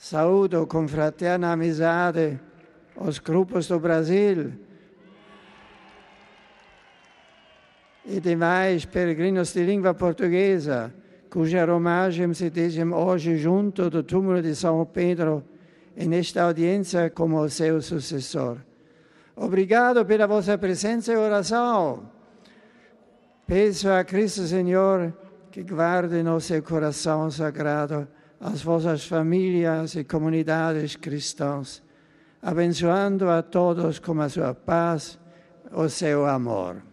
Saúdo com fraterna amizade os grupos do Brasil e demais peregrinos de língua portuguesa, cuja romagem se dizem hoje junto do túmulo de São Pedro e nesta audiência como seu sucessor. Obrigado pela vossa presença e oração. Peço a Cristo Senhor que guarde no seu coração sagrado as vossas famílias e comunidades cristãs, abençoando a todos com a sua paz, o seu amor.